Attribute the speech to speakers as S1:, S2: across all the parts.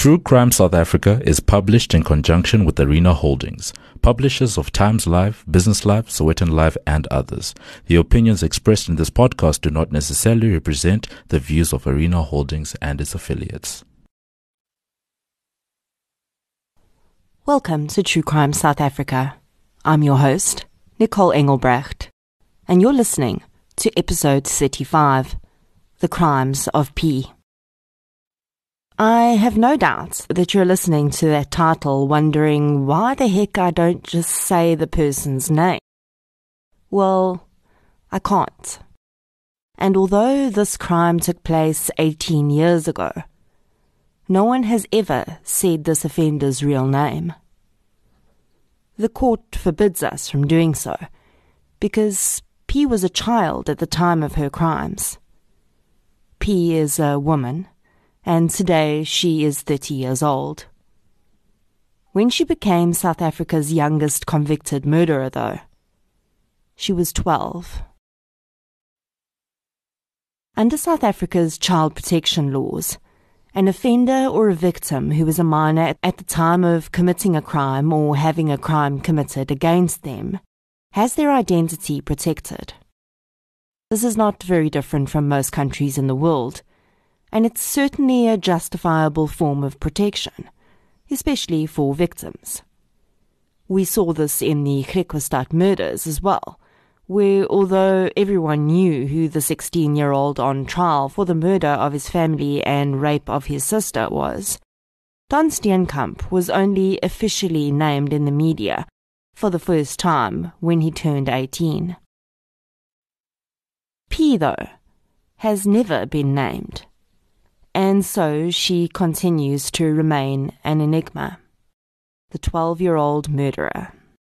S1: True Crime South Africa is published in conjunction with Arena Holdings, publishers of Times Live, Business Live, Sowetan Live, and others. The opinions expressed in this podcast do not necessarily represent the views of Arena Holdings and its affiliates.
S2: Welcome to True Crime South Africa. I'm your host, Nicole Engelbrecht, and you're listening to episode 35, The Crimes of P. I have no doubt that you're listening to that title wondering why the heck I don't just say the person's name. Well, I can't. And although this crime took place 18 years ago, no one has ever said this offender's real name. The court forbids us from doing so because P was a child at the time of her crimes. P is a woman, and today she is 30 years old. When she became South Africa's youngest convicted murderer, though, she was 12. Under South Africa's child protection laws, an offender or a victim who is a minor at the time of committing a crime or having a crime committed against them has their identity protected. This is not very different from most countries in the world, and it's certainly a justifiable form of protection, especially for victims. We saw this in the Griquastad murders as well, where although everyone knew who the 16-year-old on trial for the murder of his family and rape of his sister was, Don Steenkamp was only officially named in the media for the first time when he turned 18. P, though, has never been named, and so she continues to remain an enigma, the 12-year-old murderer.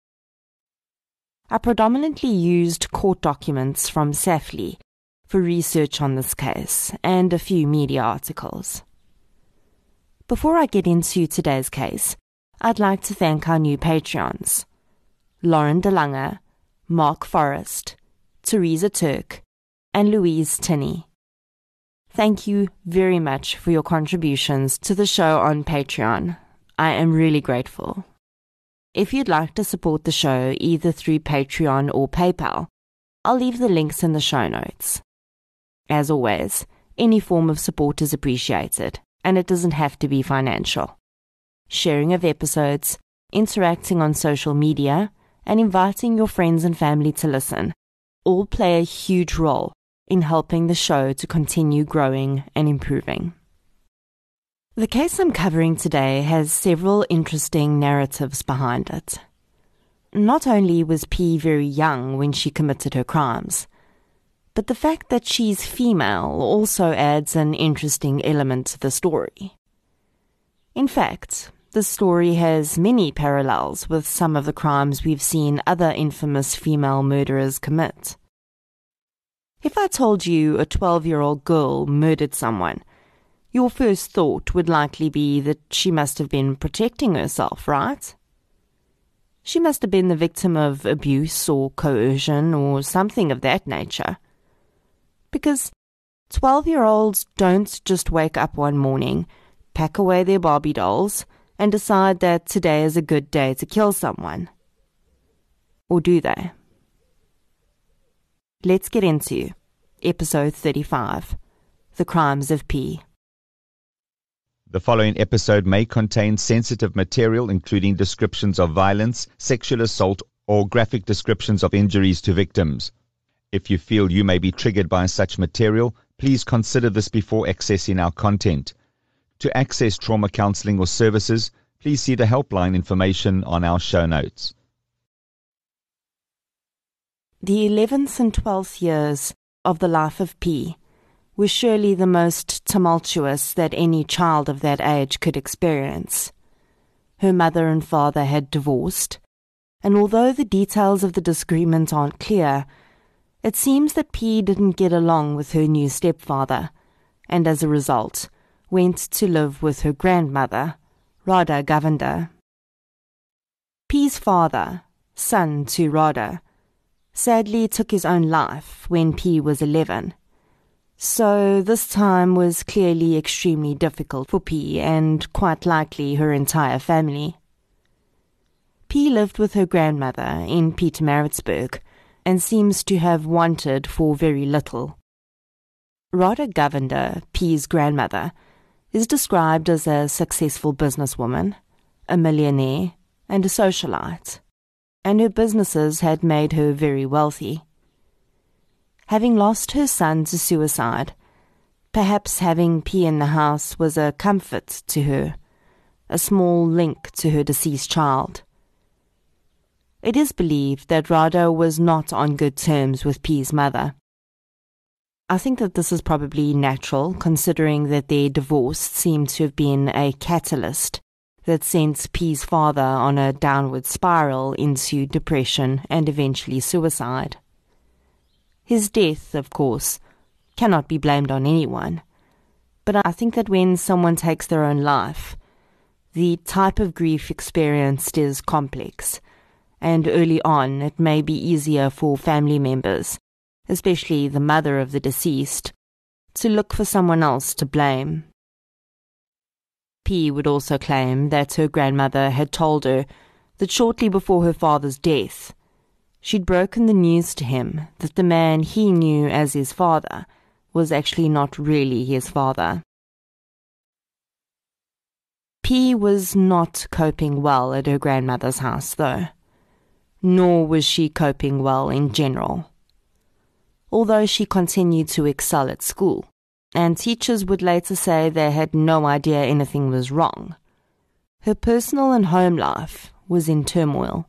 S2: I predominantly used court documents from SAFLI for research on this case and a few media articles. Before I get into today's case, I'd like to thank our new Patreons, Lauren De Lange, Mark Forrest, Teresa Turk, and Louise Tinney. Thank you very much for your contributions to the show on Patreon. I am really grateful. If you'd like to support the show either through Patreon or PayPal, I'll leave the links in the show notes. As always, any form of support is appreciated, and it doesn't have to be financial. Sharing of episodes, interacting on social media, and inviting your friends and family to listen all play a huge role in helping the show to continue growing and improving. The case I'm covering today has several interesting narratives behind it. Not only was P very young when she committed her crimes, but the fact that she's female also adds an interesting element to the story. In fact, the story has many parallels with some of the crimes we've seen other infamous female murderers commit. If I told you a 12-year-old girl murdered someone, your first thought would likely be that she must have been protecting herself, right? She must have been the victim of abuse or coercion or something of that nature. Because 12-year-olds don't just wake up one morning, pack away their Barbie dolls, and decide that today is a good day to kill someone. Or do they? Let's get into episode 35, The Crimes of P.
S3: The following episode may contain sensitive material including descriptions of violence, sexual assault, or graphic descriptions of injuries to victims. If you feel you may be triggered by such material, please consider this before accessing our content. To access trauma counseling or services, please see the helpline information on our show notes.
S2: The 11th and 12th years of the life of P were surely the most tumultuous that any child of that age could experience. Her mother and father had divorced, and although the details of the disagreement aren't clear, it seems that P didn't get along with her new stepfather, and as a result, went to live with her grandmother, Radha Govender. P's father, son to Radha, sadly took his own life when P was 11, So this time was clearly extremely difficult for P and quite likely her entire family. P lived with her grandmother in Pietermaritzburg and seems to have wanted for very little. Rhoda Govender, P's grandmother, is described as a successful businesswoman, a millionaire, and a socialite, and her businesses had made her very wealthy. Having lost her son to suicide, perhaps having P in the house was a comfort to her, a small link to her deceased child. It is believed that Rhoda was not on good terms with P's mother. I think that this is probably natural, considering that their divorce seemed to have been a catalyst that sent P's father on a downward spiral into depression and eventually suicide. His death, of course, cannot be blamed on anyone, but I think that when someone takes their own life, the type of grief experienced is complex, and early on it may be easier for family members, especially the mother of the deceased, to look for someone else to blame. P would also claim that her grandmother had told her that shortly before her father's death, she'd broken the news to him that the man he knew as his father was actually not really his father. P was not coping well at her grandmother's house, though, nor was she coping well in general. Although she continued to excel at school, and teachers would later say they had no idea anything was wrong, her personal and home life was in turmoil.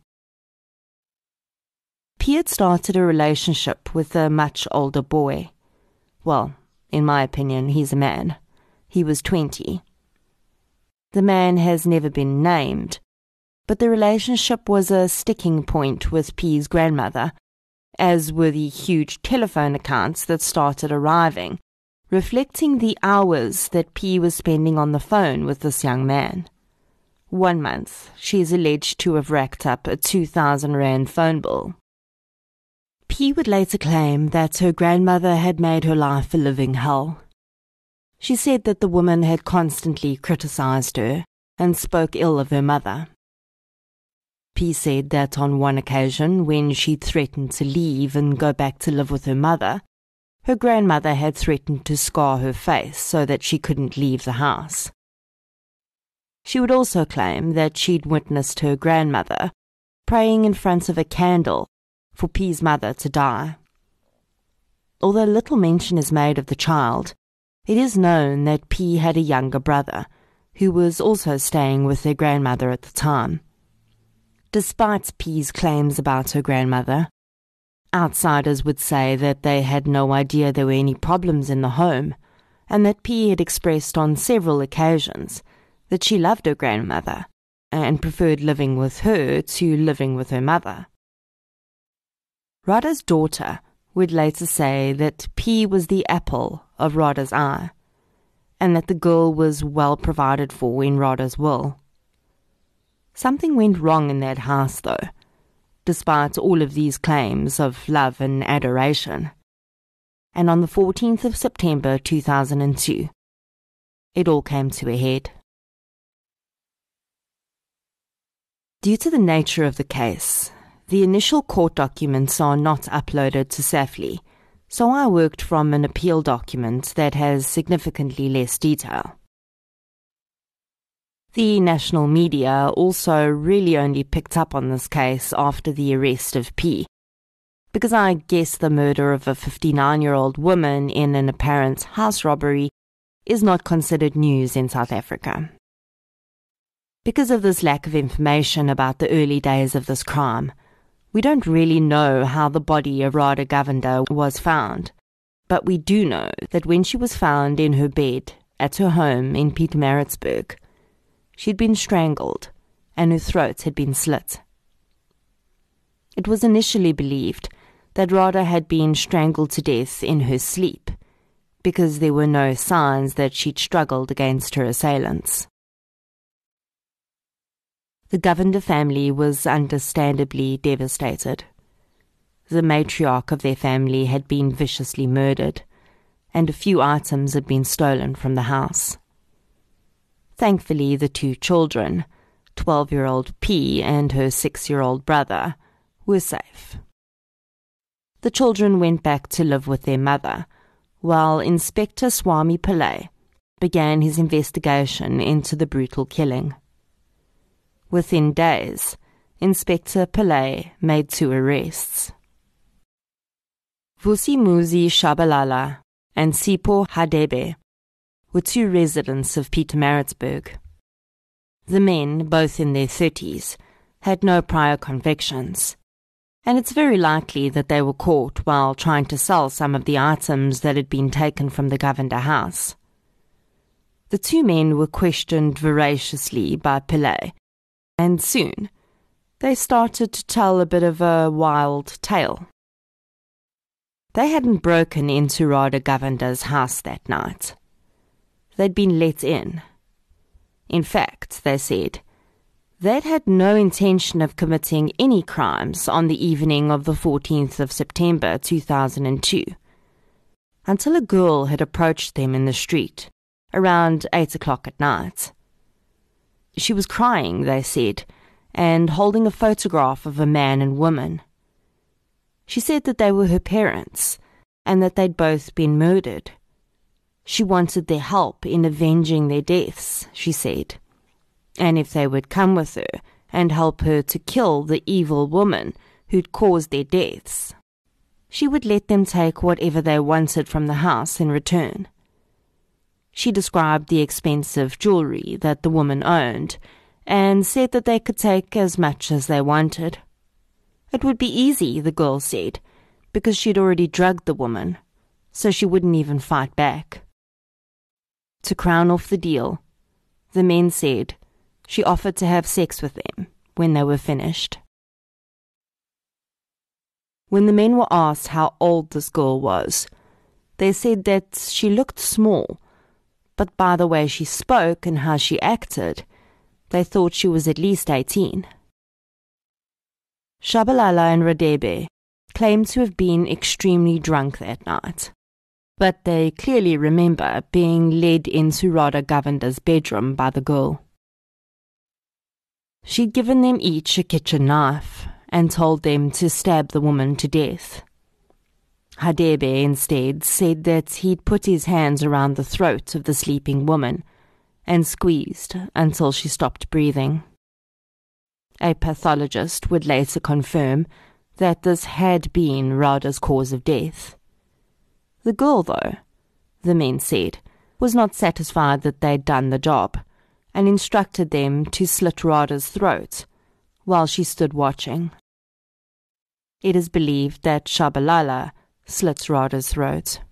S2: P had started a relationship with a much older boy. Well, in my opinion, he's a man. He was 20. The man has never been named, but the relationship was a sticking point with P's grandmother, as were the huge telephone accounts that started arriving, reflecting the hours that P was spending on the phone with this young man. 1 month, she is alleged to have racked up a 2,000 rand phone bill. P would later claim that her grandmother had made her life a living hell. She said that the woman had constantly criticized her and spoke ill of her mother. P said that on one occasion, when she threatened to leave and go back to live with her mother, her grandmother had threatened to scar her face so that she couldn't leave the house. She would also claim that she'd witnessed her grandmother praying in front of a candle for P's mother to die. Although little mention is made of the child, it is known that P had a younger brother who was also staying with their grandmother at the time. Despite P's claims about her grandmother, outsiders would say that they had no idea there were any problems in the home, and that P had expressed on several occasions that she loved her grandmother and preferred living with her to living with her mother. Rhoda's daughter would later say that P was the apple of Rhoda's eye, and that the girl was well provided for in Rhoda's will. Something went wrong in that house, though, despite all of these claims of love and adoration. And on the 14th of September 2002, it all came to a head. Due to the nature of the case, the initial court documents are not uploaded to SAFLI, so I worked from an appeal document that has significantly less detail. The national media also really only picked up on this case after the arrest of P, because I guess the murder of a 59-year-old woman in an apparent house robbery is not considered news in South Africa. Because of this lack of information about the early days of this crime, we don't really know how the body of Rhoda Govender was found, but we do know that when she was found in her bed at her home in Pietermaritzburg, she'd been strangled and her throat had been slit. It was initially believed that Rhoda had been strangled to death in her sleep because there were no signs that she'd struggled against her assailants. The Govender family was understandably devastated. The matriarch of their family had been viciously murdered, and a few items had been stolen from the house. Thankfully, the two children, 12-year-old P and her 6-year-old brother, were safe. The children went back to live with their mother, while Inspector Swami Pillai began his investigation into the brutal killing. Within days, Inspector Pillai made 2 arrests. Vusimuzi Shabalala and Sipho Hadebe were 2 residents of Pietermaritzburg. The men, both in their 30s, had no prior convictions, and it's very likely that they were caught while trying to sell some of the items that had been taken from the Govender house. The 2 men were questioned voraciously by Pillai, and soon they started to tell a bit of a wild tale. They hadn't broken into Radha Govinder's house that night. They'd been let in. In fact, they said, they'd had no intention of committing any crimes on the evening of the 14th of September 2002, until a girl had approached them in the street around 8 o'clock at night. She was crying, they said, and holding a photograph of a man and woman. She said that they were her parents and that they'd both been murdered. She wanted their help in avenging their deaths, she said, and if they would come with her and help her to kill the evil woman who'd caused their deaths, she would let them take whatever they wanted from the house in return. She described the expensive jewelry that the woman owned and said that they could take as much as they wanted. It would be easy, the girl said, because she'd already drugged the woman, so she wouldn't even fight back. To crown off the deal, the men said she offered to have sex with them when they were finished. When the men were asked how old this girl was, they said that she looked small, but by the way she spoke and how she acted, they thought she was at least 18. Shabalala and Radebe claimed to have been extremely drunk that night, but they clearly remember being led into Radha Govinder's bedroom by the girl. She'd given them each a kitchen knife and told them to stab the woman to death. Hadebe instead said that he'd put his hands around the throat of the sleeping woman and squeezed until she stopped breathing. A pathologist would later confirm that this had been Radha's cause of death. The girl, though, the men said, was not satisfied that they'd done the job and instructed them to slit Radha's throat while she stood watching. It is believed that Shabalala slit Radha's throat.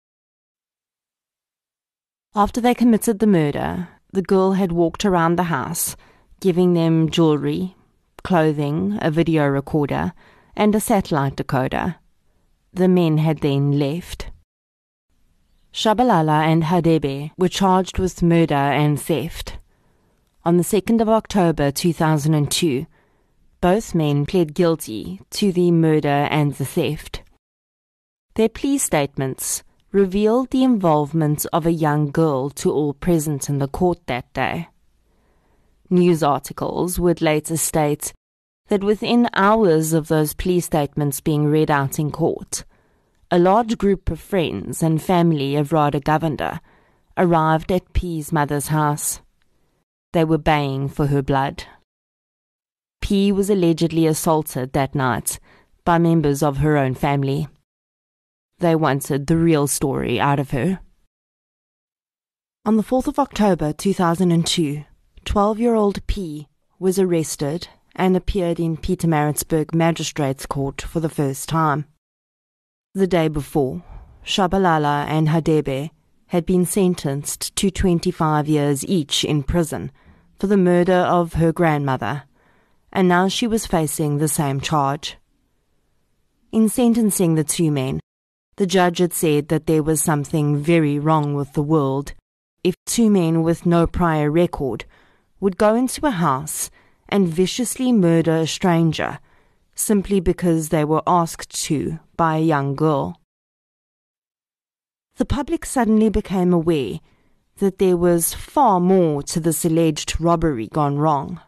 S2: After they committed the murder, the girl had walked around the house, giving them jewelry, clothing, a video recorder, and a satellite decoder. The men had then left. Shabalala and Hadebe were charged with murder and theft. On the 2nd of October 2002, both men pled guilty to the murder and the theft. Their plea statements revealed the involvement of a young girl to all present in the court that day. News articles would later state that within hours of those plea statements being read out in court, a large group of friends and family of Radha Govinder arrived at P's mother's house. They were baying for her blood. P was allegedly assaulted that night by members of her own family. They wanted the real story out of her. On the 4th of October 2002, 12-year-old P was arrested and appeared in Pietermaritzburg Magistrates Court for the first time. The day before, Shabalala and Hadebe had been sentenced to 25 years each in prison for the murder of her grandmother, and now she was facing the same charge. In sentencing the two men, the judge had said that there was something very wrong with the world if two men with no prior record would go into a house and viciously murder a stranger simply because they were asked to by a young girl. the public suddenly became aware that there was far more to this alleged robbery gone wrong.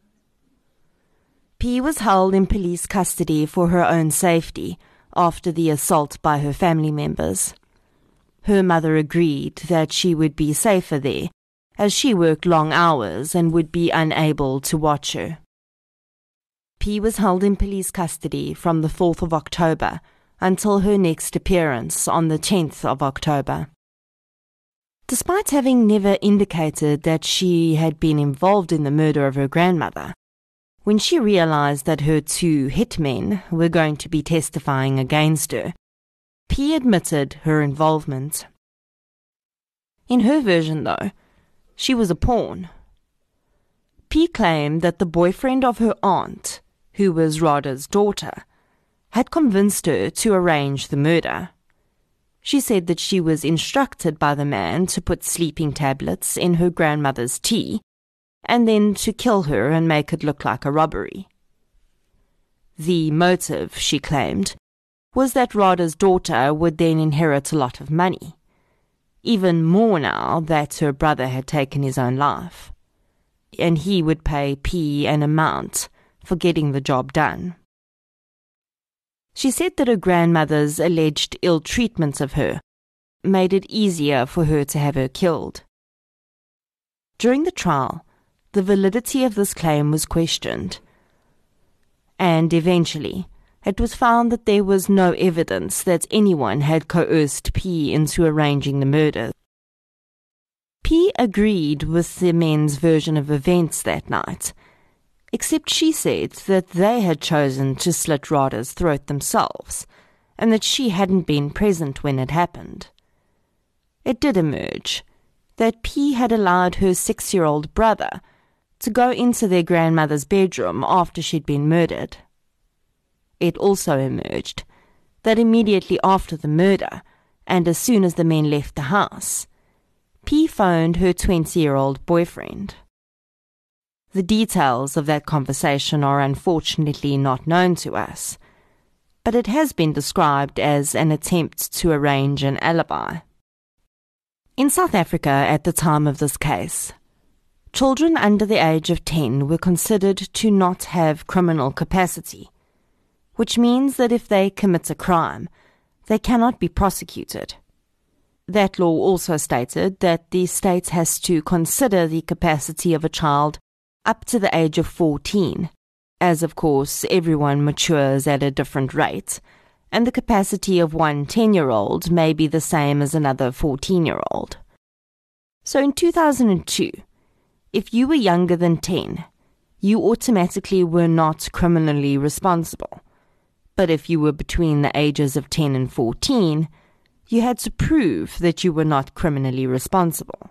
S2: P was held in police custody for her own safety after the assault by her family members. Her mother agreed that she would be safer there, as she worked long hours and would be unable to watch her. P was held in police custody from the 4th of October until her next appearance on the 10th of October. Despite having never indicated that she had been involved in the murder of her grandmother, when she realized that her 2 hitmen were going to be testifying against her, P admitted her involvement. In her version, though, she was a pawn. P claimed that the boyfriend of her aunt, who was Rada's daughter, had convinced her to arrange the murder. She said that she was instructed by the man to put sleeping tablets in her grandmother's tea and then to kill her and make it look like a robbery. The motive, she claimed, was that Rada's daughter would then inherit a lot of money, even more now that her brother had taken his own life, and he would pay P an amount for getting the job done. She said that her grandmother's alleged ill treatment of her made it easier for her to have her killed. During the trial, the validity of this claim was questioned, and eventually it was found that there was no evidence that anyone had coerced P into arranging the murder. P agreed with the men's version of events that night, except she said that they had chosen to slit Rada's throat themselves, and that she hadn't been present when it happened. It did emerge that P had allowed her 6-year-old brother to go into their grandmother's bedroom after she'd been murdered. It also emerged that immediately after the murder, and as soon as the men left the house, P phoned her 20-year-old boyfriend. The details of that conversation are unfortunately not known to us, but it has been described as an attempt to arrange an alibi. In South Africa at the time of this case, children under the age of 10 were considered to not have criminal capacity, which means that if they commit a crime, they cannot be prosecuted. That law also stated that the state has to consider the capacity of a child up to the age of 14, as of course everyone matures at a different rate, and the capacity of one 10-year-old may be the same as another 14-year-old. So in 2002, if you were younger than 10, you automatically were not criminally responsible. But if you were between the ages of 10 and 14, you had to prove that you were not criminally responsible.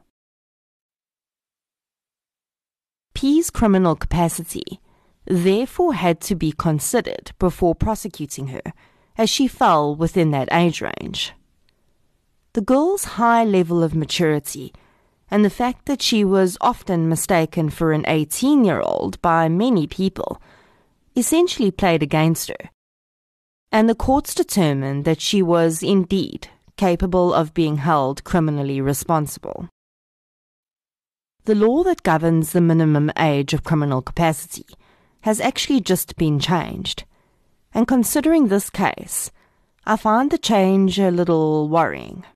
S2: P's criminal capacity therefore had to be considered before prosecuting her, as she fell within that age range. The girl's high level of maturity and the fact that she was often mistaken for an 18-year-old by many people essentially played against her, and the courts determined that she was indeed capable of being held criminally responsible. The law that governs the minimum age of criminal capacity has actually just been changed, and considering this case, I find the change a little worrying.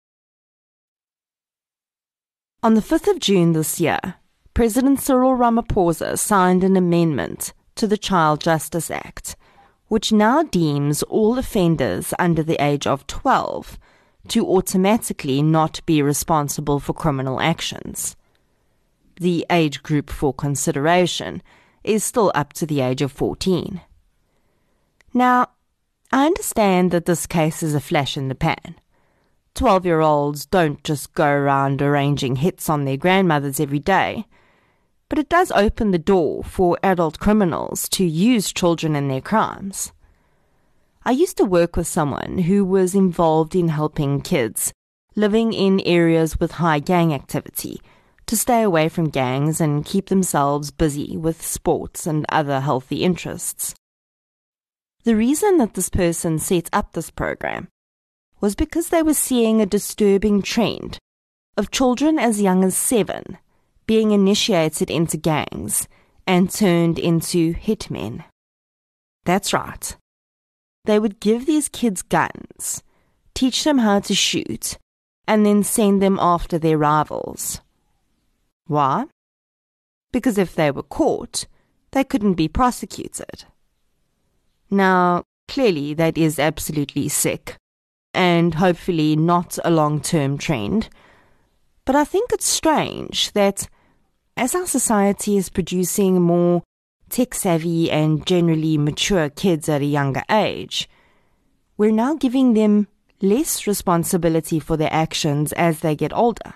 S2: On the 5th of June this year, President Cyril Ramaphosa signed an amendment to the Child Justice Act, which now deems all offenders under the age of 12 to automatically not be responsible for criminal actions. The age group for consideration is still up to the age of 14. Now, I understand that this case is a flash in the pan. 12-year-olds don't just go around arranging hits on their grandmothers every day, but it does open the door for adult criminals to use children in their crimes. I used to work with someone who was involved in helping kids living in areas with high gang activity to stay away from gangs and keep themselves busy with sports and other healthy interests. The reason that this person set up this program was because they were seeing a disturbing trend of children as young as 7 being initiated into gangs and turned into hitmen. That's right. They would give these kids guns, teach them how to shoot, and then send them after their rivals. Why? Because if they were caught, they couldn't be prosecuted. Now, clearly that is absolutely sick, and hopefully not a long-term trend, but I think it's strange that as our society is producing more tech-savvy and generally mature kids at a younger age, we're now giving them less responsibility for their actions as they get older.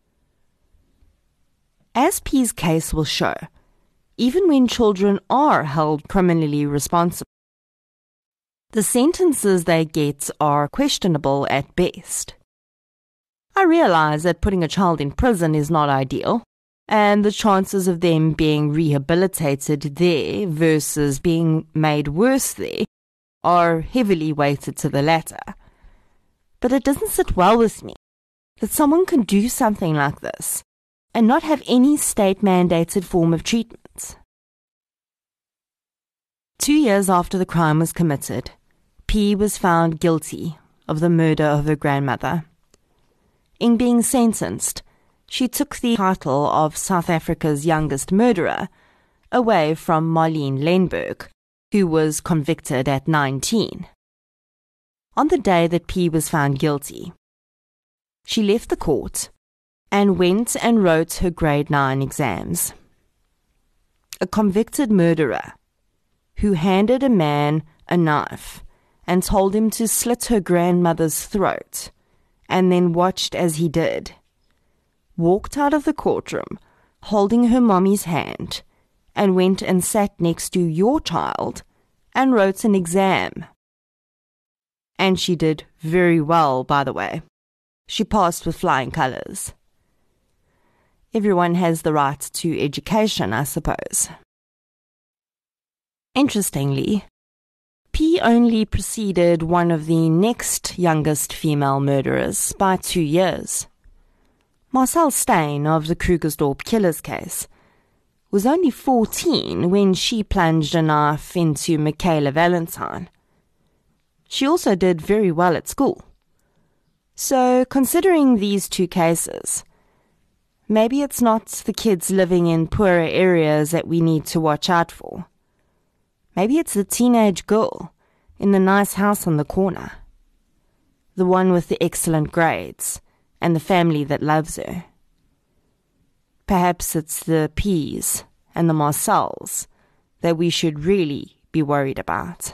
S2: As P's case will show, even when children are held criminally responsible, the sentences they get are questionable at best. I realize that putting a child in prison is not ideal, and the chances of them being rehabilitated there versus being made worse there are heavily weighted to the latter. But it doesn't sit well with me that someone can do something like this and not have any state-mandated form of treatment. 2 years after the crime was committed, P was found guilty of the murder of her grandmother. In being sentenced, she took the title of South Africa's youngest murderer away from Marlene Lenberg, who was convicted at 19. On the day that P was found guilty, she left the court and went and wrote her grade 9 exams. A convicted murderer who handed a man a knife and told him to slit her grandmother's throat and then watched as he did, walked out of the courtroom holding her mommy's hand and went and sat next to your child and wrote an exam. And she did very well, by the way. She passed with flying colours. Everyone has the right to education, I suppose. Interestingly, P only preceded one of the next youngest female murderers by 2 years. Marcel Steyn of the Krugersdorp killers case was only 14 when she plunged a knife into Michaela Valentine. She also did very well at school. So, considering these 2 cases, maybe it's not the kids living in poorer areas that we need to watch out for. Maybe it's the teenage girl in the nice house on the corner, the one with the excellent grades, and the family that loves her. Perhaps it's the P's and the Marcels that we should really be worried about.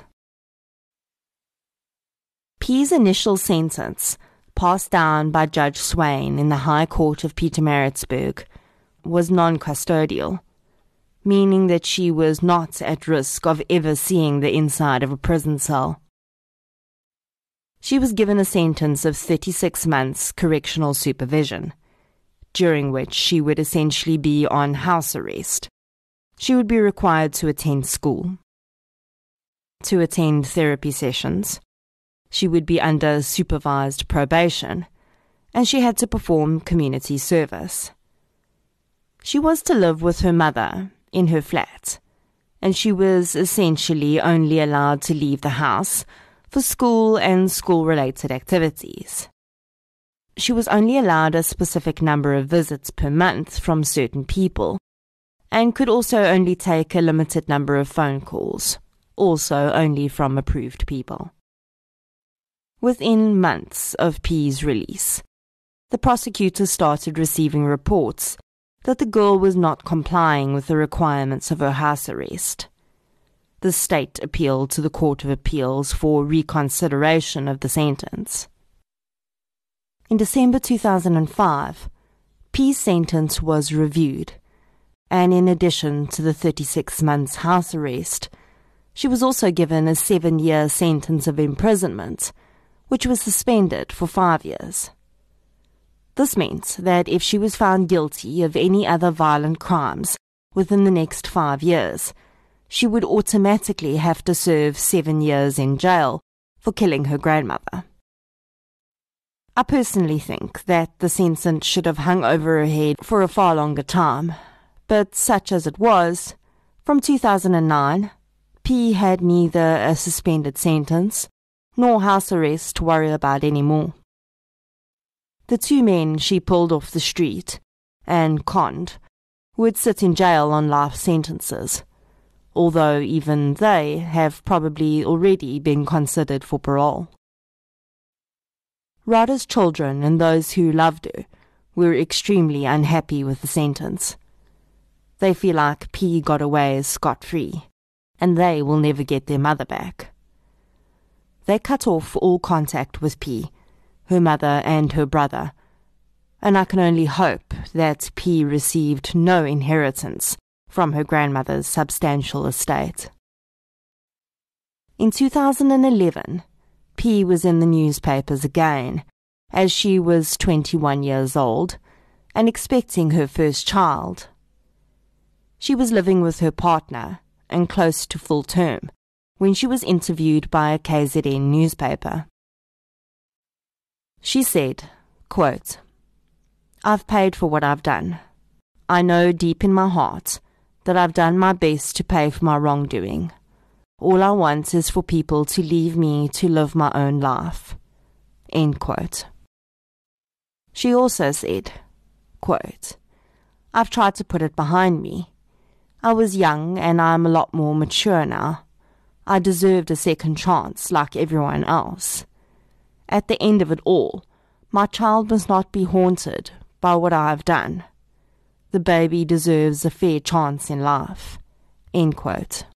S2: P's initial sentence, passed down by Judge Swain in the High Court of Pietermaritzburg, was non-custodial, meaning that she was not at risk of ever seeing the inside of a prison cell. She was given a sentence of 36 months correctional supervision, during which she would essentially be on house arrest. She would be required to attend school, to attend therapy sessions. She would be under supervised probation, and she had to perform community service. She was to live with her mother in her flat, and she was essentially only allowed to leave the house for school and school-related activities. She was only allowed a specific number of visits per month from certain people, and could also only take a limited number of phone calls, also only from approved people. Within months of P's release, the prosecutor started receiving reports that the girl was not complying with the requirements of her house arrest. The state appealed to the Court of Appeals for reconsideration of the sentence. In December 2005, P's sentence was reviewed, and in addition to the 36 months house arrest, she was also given a 7-year sentence of imprisonment, which was suspended for 5 years. This meant that if she was found guilty of any other violent crimes within the next 5 years, she would automatically have to serve 7 years in jail for killing her grandmother. I personally think that the sentence should have hung over her head for a far longer time, but such as it was, from 2009, P had neither a suspended sentence nor house arrest to worry about anymore. The two men she pulled off the street and conned would sit in jail on life sentences, although even they have probably already been considered for parole. Radha's children and those who loved her were extremely unhappy with the sentence. They feel like P got away scot-free, and they will never get their mother back. They cut off all contact with P, her mother and her brother, and I can only hope that P received no inheritance from her grandmother's substantial estate. In 2011, P was in the newspapers again, as she was 21 years old and expecting her first child. She was living with her partner and close to full term when she was interviewed by a KZN newspaper. She said, quote, "I've paid for what I've done. I know deep in my heart that I've done my best to pay for my wrongdoing. All I want is for people to leave me to live my own life." End quote. She also said, quote, "I've tried to put it behind me. I was young and I'm a lot more mature now. I deserved a second chance like everyone else. At the end of it all, my child must not be haunted by what I have done. The baby deserves a fair chance in life." End quote.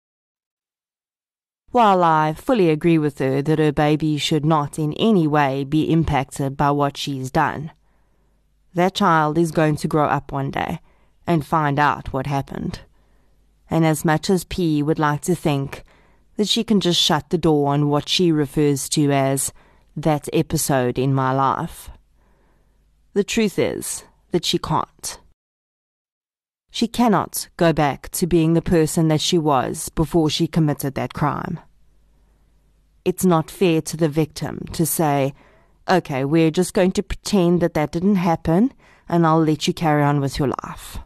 S2: While I fully agree with her that her baby should not in any way be impacted by what she's done, that child is going to grow up one day and find out what happened. And as much as P would like to think that she can just shut the door on what she refers to as that episode in my life, the truth is that she can't. She cannot go back to being the person that she was before she committed that crime. It's not fair to the victim to say, "Okay, we're just going to pretend that that didn't happen and I'll let you carry on with your life."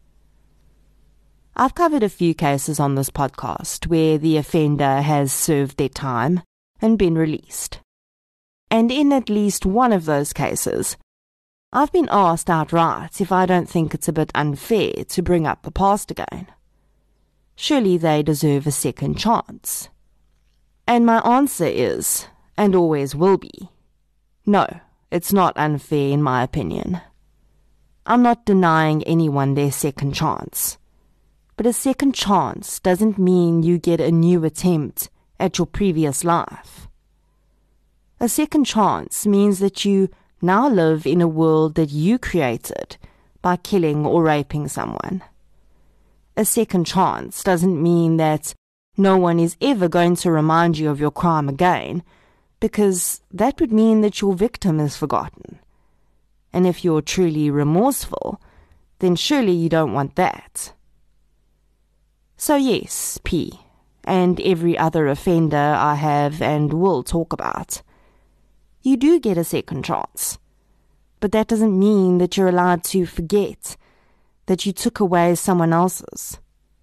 S2: I've covered a few cases on this podcast where the offender has served their time and been released. And in at least one of those cases, I've been asked outright if I don't think it's a bit unfair to bring up the past again. Surely they deserve a second chance. And my answer is, and always will be, no, it's not unfair in my opinion. I'm not denying anyone their second chance. But a second chance doesn't mean you get a new attempt at your previous life. A second chance means that you now live in a world that you created by killing or raping someone. A second chance doesn't mean that no one is ever going to remind you of your crime again, because that would mean that your victim is forgotten. And if you're truly remorseful, then surely you don't want that. So yes, P, and every other offender I have and will talk about, you do get a second chance. But that doesn't mean that you're allowed to forget that you took away someone else's.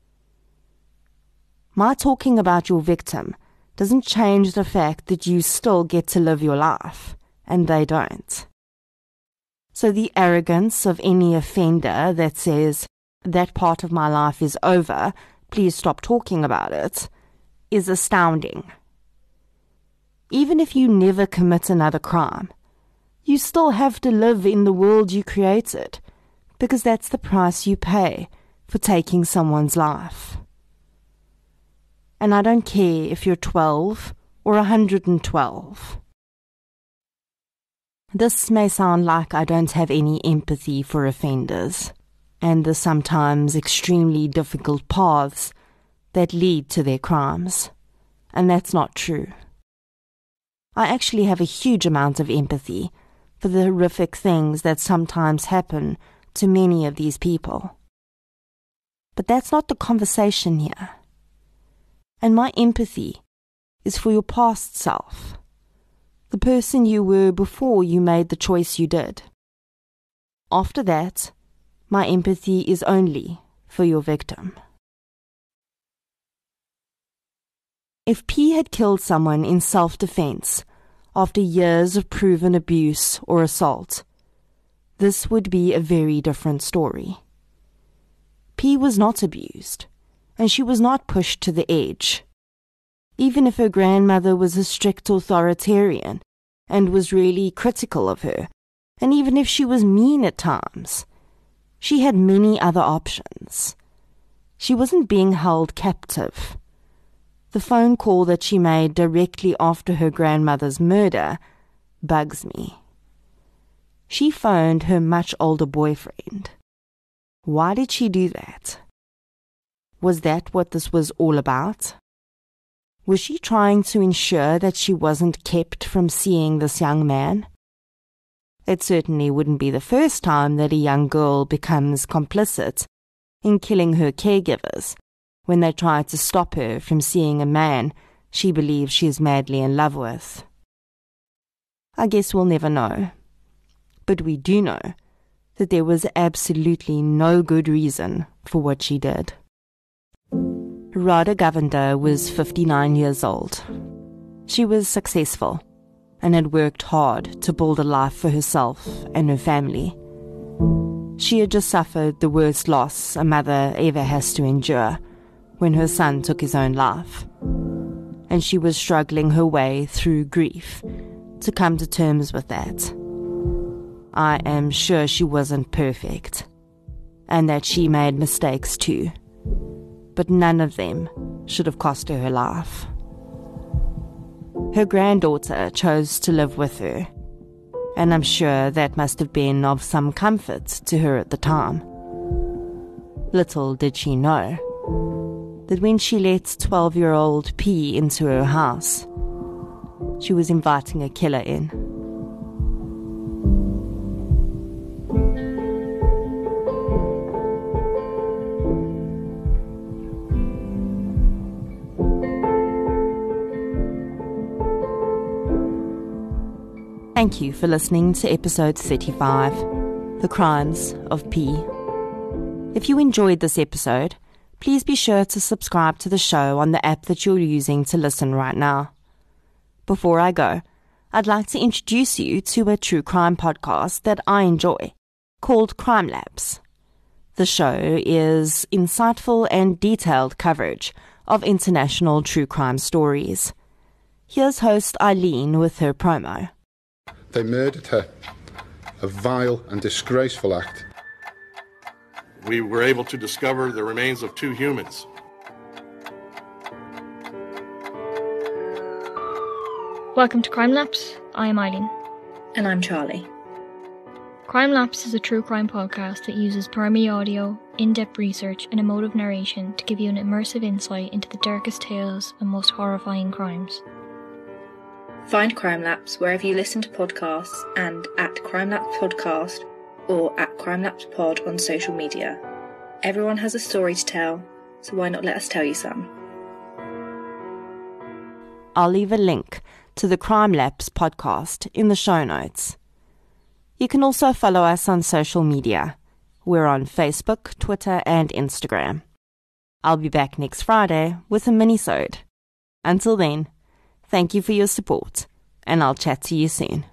S2: My talking about your victim doesn't change the fact that you still get to live your life, and they don't. So the arrogance of any offender that says, "That part of my life is over, please stop talking about it," is astounding. Even if you never commit another crime, you still have to live in the world you created, because that's the price you pay for taking someone's life. And I don't care if you're 12 or 112. This may sound like I don't have any empathy for offenders and the sometimes extremely difficult paths that lead to their crimes, and that's not true. I actually have a huge amount of empathy for the horrific things that sometimes happen to many of these people. But that's not the conversation here. And my empathy is for your past self, the person you were before you made the choice you did. After that, my empathy is only for your victim. If P had killed someone in self-defense after years of proven abuse or assault, this would be a very different story. P was not abused, and she was not pushed to the edge. Even if her grandmother was a strict authoritarian and was really critical of her, and even if she was mean at times, she had many other options. She wasn't being held captive. The phone call that she made directly after her grandmother's murder bugs me. She phoned her much older boyfriend. Why did she do that? Was that what this was all about? Was she trying to ensure that she wasn't kept from seeing this young man? It certainly wouldn't be the first time that a young girl becomes complicit in killing her caregivers when they try to stop her from seeing a man she believes she is madly in love with. I guess we'll never know. But we do know that there was absolutely no good reason for what she did. Radha Govender was 59 years old. She was successful and had worked hard to build a life for herself and her family. She had just suffered the worst loss a mother ever has to endure when her son took his own life, and she was struggling her way through grief to come to terms with that. I am sure she wasn't perfect, and that she made mistakes too, but none of them should have cost her her life. Her granddaughter chose to live with her, and I'm sure that must have been of some comfort to her at the time. Little did she know that when she let 12-year-old P into her house, she was inviting a killer in. Thank you for listening to episode 35, The Crimes of P. If you enjoyed this episode, please be sure to subscribe to the show on the app that you're using to listen right now. Before I go, I'd like to introduce you to a true crime podcast that I enjoy, called Crime Labs. The show is insightful and detailed coverage of international true crime stories. Here's host Eileen with her promo.
S4: They murdered her. A vile and disgraceful act.
S5: We were able to discover the remains of 2 humans.
S6: Welcome to Crime Lapse. I am Eileen.
S7: And I'm Charlie.
S6: Crime Lapse is a true crime podcast that uses primary audio, in-depth research and emotive narration to give you an immersive insight into the darkest tales and most horrifying crimes.
S7: Find Crime Lapse wherever you listen to podcasts and at Crime Lapse Podcast or at Crime Lapse Pod on social media. Everyone has a story to tell, so why not let us tell you some?
S2: I'll leave a link to the Crime Lapse podcast in the show notes. You can also follow us on social media. We're on Facebook, Twitter, and Instagram. I'll be back next Friday with a mini-sode. Until then, thank you for your support, and I'll chat to you soon.